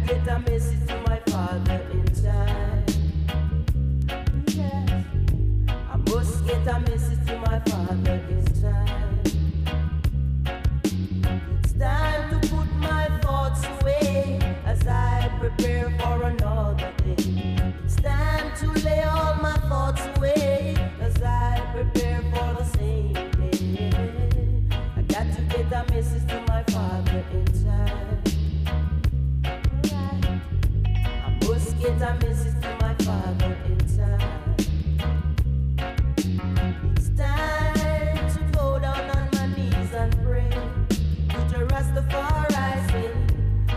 get a message to my father in time. Yes, I must get a message to my father in time. It's time to put my thoughts away as I prepare for another day. It's time to lay all my thoughts away as I prepare for the same day. I got to get a message to my father in time. I must get a message.